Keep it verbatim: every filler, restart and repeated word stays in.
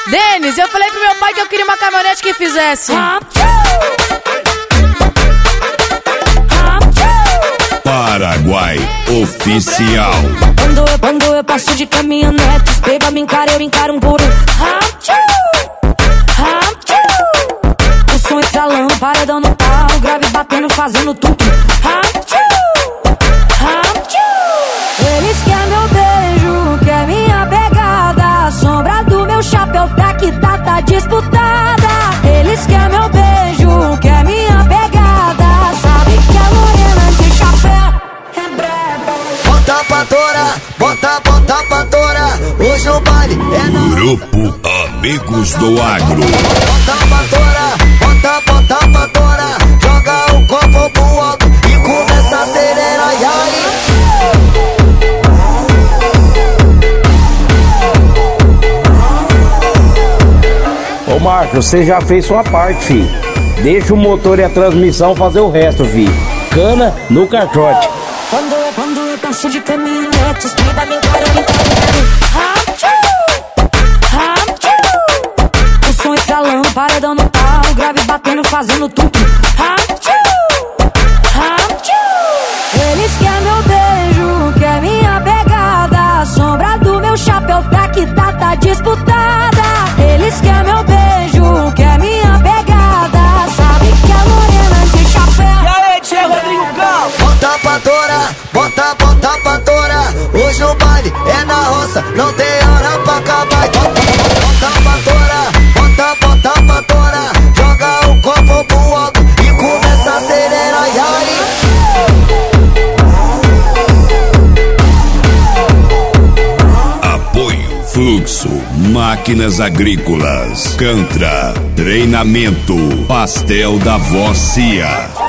Denis, eu falei pro meu pai que eu queria uma caminhonete que fizesse Paraguai Oficial. Quando eu, quando eu passo de caminhonete, os peba me encaram, eu encaro um puro. O som estralando, paredão no pau, grave batendo, fazendo tudo. Eles querem meu beijo, quer minha pegada. A sombra do meu chapéu tá que tá, tá disputada. Eles querem meu beijo, quer minha pegada. Sabe que a morena de chapéu é braba. Bota pra torar, bota, bota pra torar. Hoje no baile é na... Grupo Amigos do Agro. Bota pra torar, bota, bota pra torar. Joga o copo pro alto e começa a acelerar. E aí? Ô Marcos, você já fez sua parte, fi. Deixa o motor e a transmissão fazer o resto, fi. Cana no caixote. Quando eu, quando eu passo de caminhonete, os peba me encaram, me encaram. O som estralando, paredão no pau, grave batendo, fazendo tudo. Eles querem meu beijo, quer minha pegada. A sombra do meu chapéu tá que tá, tá disputada. Eles querem meu beijo, quer minha pegada. Sabe que a morena de chapéu. E aí, Tchê Rodrigo Gal? Bota pra torar, bota, bota pra torar. Hoje no baile é na roça, não tem hora pra acabar. Bota pra torar, bota, bota pra torar. Joga o copo pro alto e começa a acelerar. E aí? Apoio Fluxo, Máquinas Agrícolas, Cantra, Treinamento, Pastel da Vó Cia.